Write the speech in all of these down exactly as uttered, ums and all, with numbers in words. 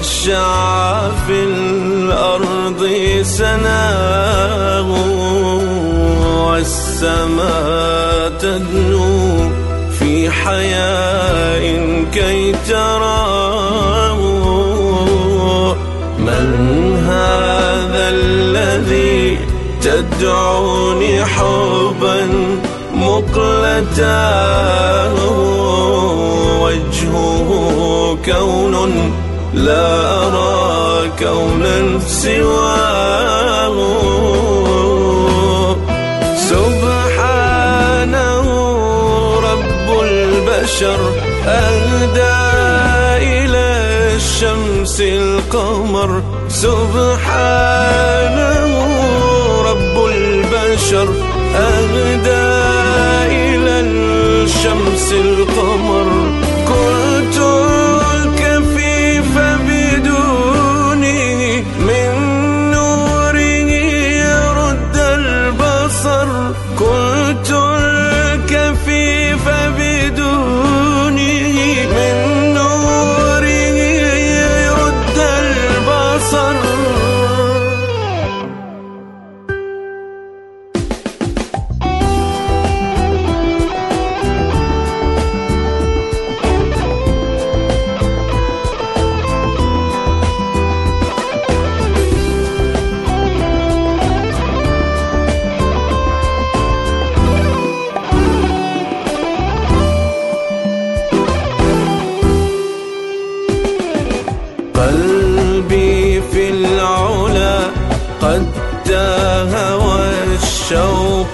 شاع في الأرض سناه، والسماء تدنو في حياء كي تراه. من هذا الذي تدعوني حبا مقلتاه؟ وجهه كون لا أرى كونا سواه. سبحانه رب البشر أهدى إلى الشمس القمر. سبحانه رب البشر أهدى إلى الشمس القمر. كنت الكفيف بدونه من نوره يرد البصر. كنت الكفيف بدونه من نوره يرد البصر. قلبي في العلا قد تاه والشوق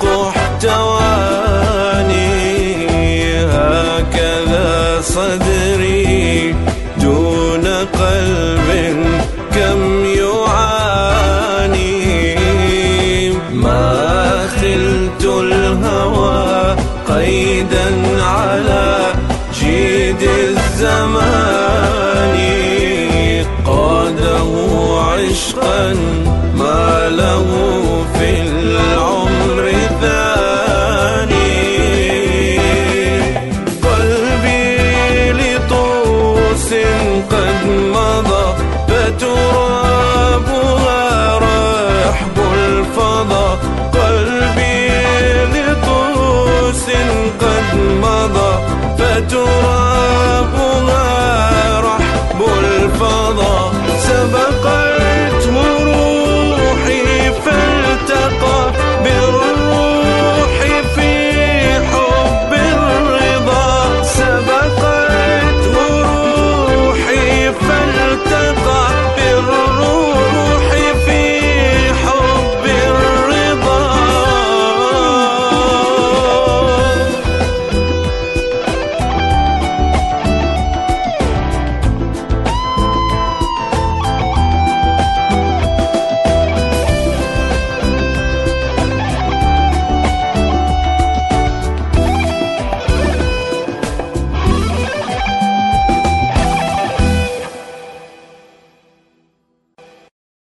احتواني. هكذا صدري دون قلب كم يعاني. ما خلت الهوى قيدا على جيد الزمان. قاده عشقا ما له